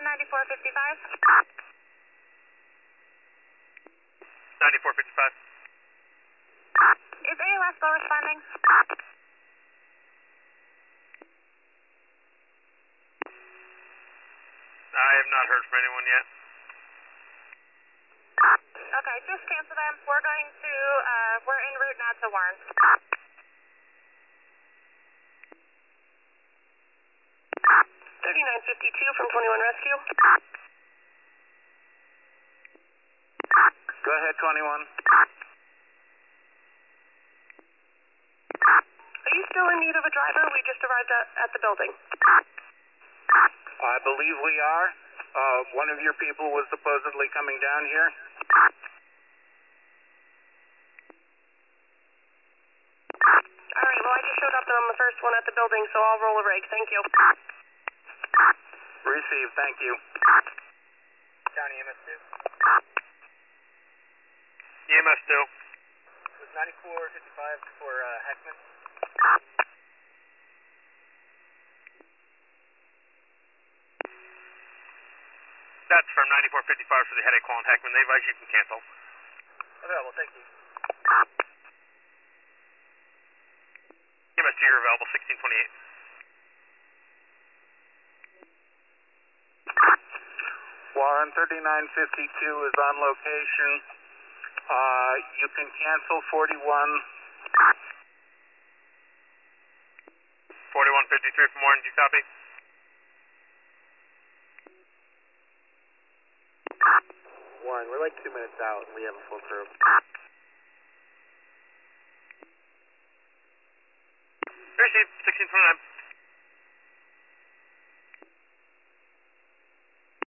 9455. 9455. Is ALS still responding? I have not heard from anyone yet. Okay, just cancel them. We're going to, we're en route now to Warren. 3952 from 21 Rescue. Go ahead, 21. Are you still in need of a driver? We just arrived at the building. I believe we are. One of your people was supposedly coming down here. All right, well, I just showed up and I'm the first one at the building, so I'll roll a rig. Thank you. Received, thank you. County EMS 2. EMS 2. It was 9455 for Heckman. That's from 9455 for the headache call on Heckman. They advise you can cancel. Available, thank you. EMS 2, you're available, 1628. Warren 3952 is on location. You can cancel 41. 4153 from Warren, do you copy? Warren, we're like 2 minutes out and we have a full crew. Received, 1629.